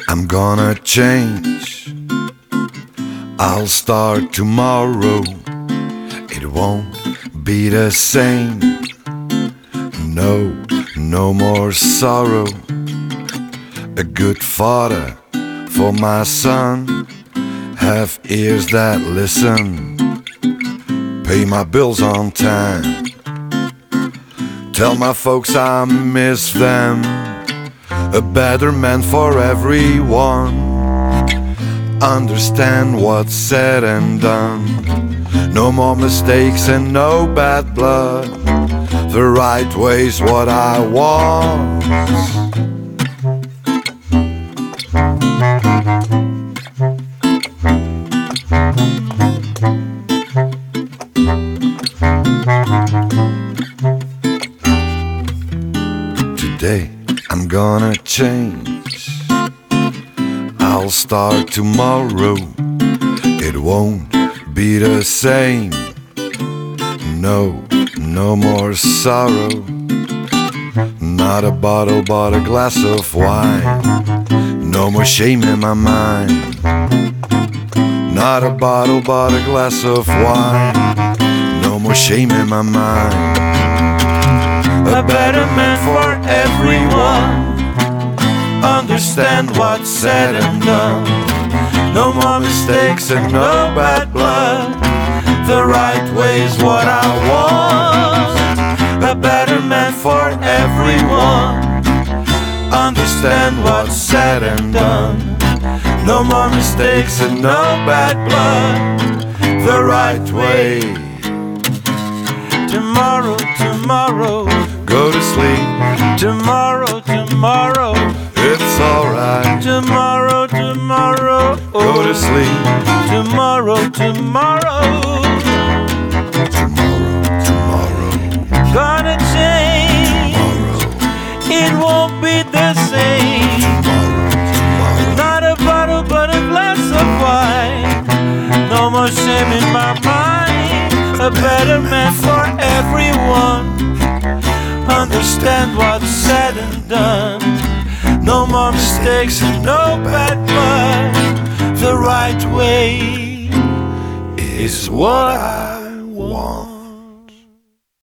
I'm gonna change. I'll start tomorrow. It won't be the same. No more sorrow. A good father for my son. Have ears that listen. Pay my bills on time. Tell my folks I miss them. A better man for everyone. Understand what's said and done. No more mistakes and no bad blood. The right way's what I want. Today I'm gonna change. I'll start tomorrow. It won't be the same. No more sorrow. Not a bottle but a glass of wine. No more shame in my mind. Not a bottle but a glass of wine. No more shame in my mind. A better man for everyone. Understand what's said and done. No more mistakes and no bad blood. The right way's what I want. A better man for everyone. Understand what's said and done. No more mistakes and no bad blood. The right way. Tomorrow, tomorrow, go to sleep. Tomorrow, tomorrow, it's alright. Tomorrow, tomorrow, go to sleep. Tomorrow, tomorrow, tomorrow, gonna change. It won't be the same. Not a bottle but a glass of wine. No more shame in my mind. A better man for everyone. Understand what's said and done. No more mistakes and no bad blood. The right way is what I want.